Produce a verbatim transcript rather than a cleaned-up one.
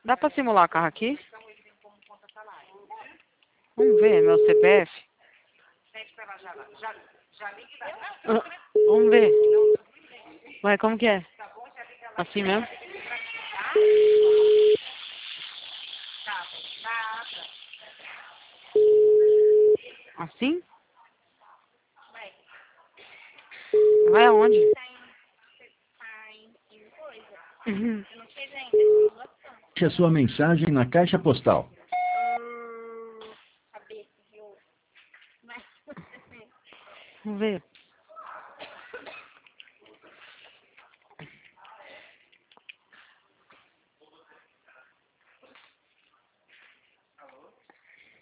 Dá pra simular carro aqui? Vamos ver meu C P F. Ah, vamos ver. Ué, como que é? Assim mesmo? Assim? Vai aonde? Uhum. Deixe a sua mensagem na caixa postal. Vamos ver.